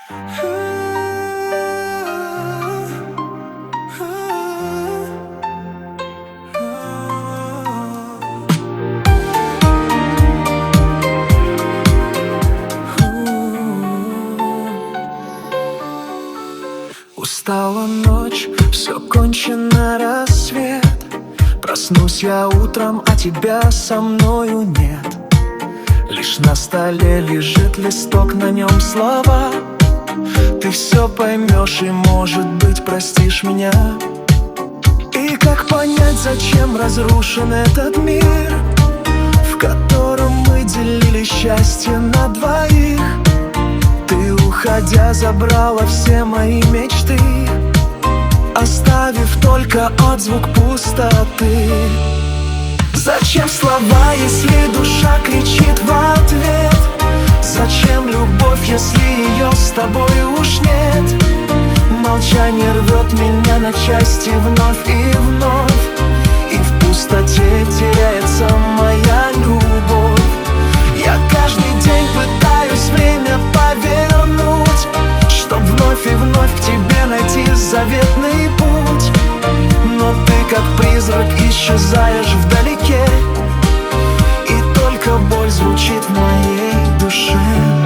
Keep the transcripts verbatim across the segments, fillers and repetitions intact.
Устала ночь, все кончено, рассвет. Проснусь я утром, а тебя со мною нет. Лишь на столе лежит листок, на нем слова. Ты все поймешь и, может быть, простишь меня. И как понять, зачем разрушен этот мир, в котором мы делили счастье на двоих? Ты, уходя, забрала все мои мечты, оставив только отзвук пустоты. Зачем слова, если душа кричит в ответ? Зачем любовь, если ее с тобой уж нет? Молчание рвет меня на части вновь и вновь, и в пустоте теряется моя любовь. Я каждый день пытаюсь время повернуть, чтоб вновь и вновь к тебе найти заветный путь. Но ты, как призрак, исчезаешь вдалеке, и только боль звучит в моей душе.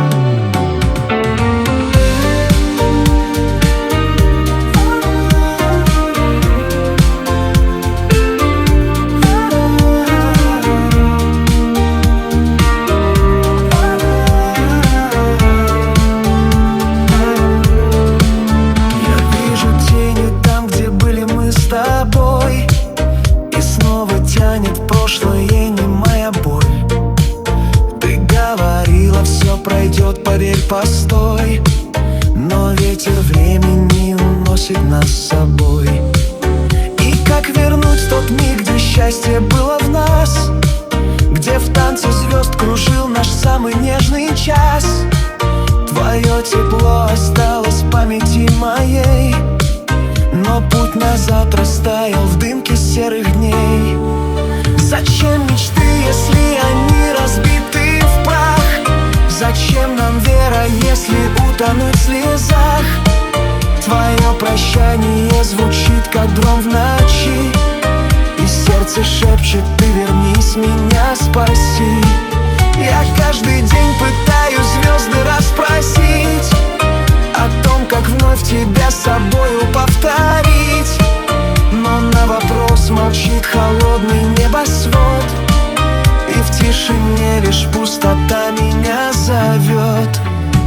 Пройдет, поверь, постой, но ветер времени уносит нас с собой. И как вернуть тот миг, где счастье было в нас, где в танце звезд кружил наш самый нежный час? Твое тепло осталось в памяти моей, но путь назад растаял в дымке серых дней. Зачем мечты, если они разбиты в прах? Зачем нам вера, если утонуть в слезах? Твое прощание звучит, как гром в ночи, и сердце шепчет: ты вернись, меня спаси. Я каждый день пытаюсь звезды расспросить о том, как вновь тебя с собою повторить, но на вопрос молчит холодный небосвод, и в тишине лишь пустота меня зовет.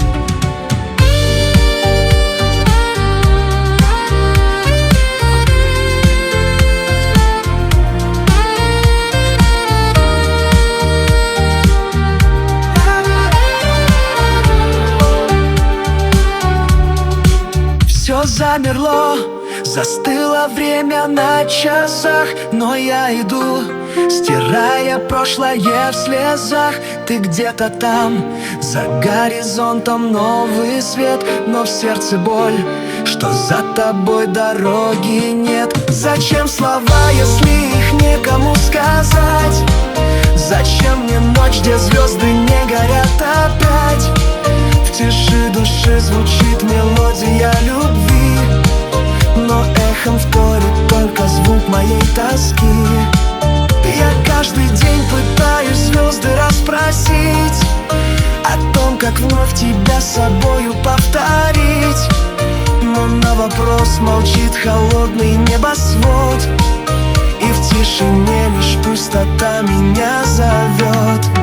Все замерло, застыло время на часах, но я иду, стирая прошлое в слезах. Ты где-то там, за горизонтом новый свет, но в сердце боль, что за тобой дороги нет. Зачем слова, если их некому сказать? Зачем мне ночь, где звезды не горят опять? В тиши души звучит мелодия любви, но эхом вторит только звук моей тоски. Я каждый день пытаюсь звезды расспросить о том, как вновь тебя с собою повторить, но на вопрос молчит холодный небосвод, и в тишине лишь пустота меня зовет.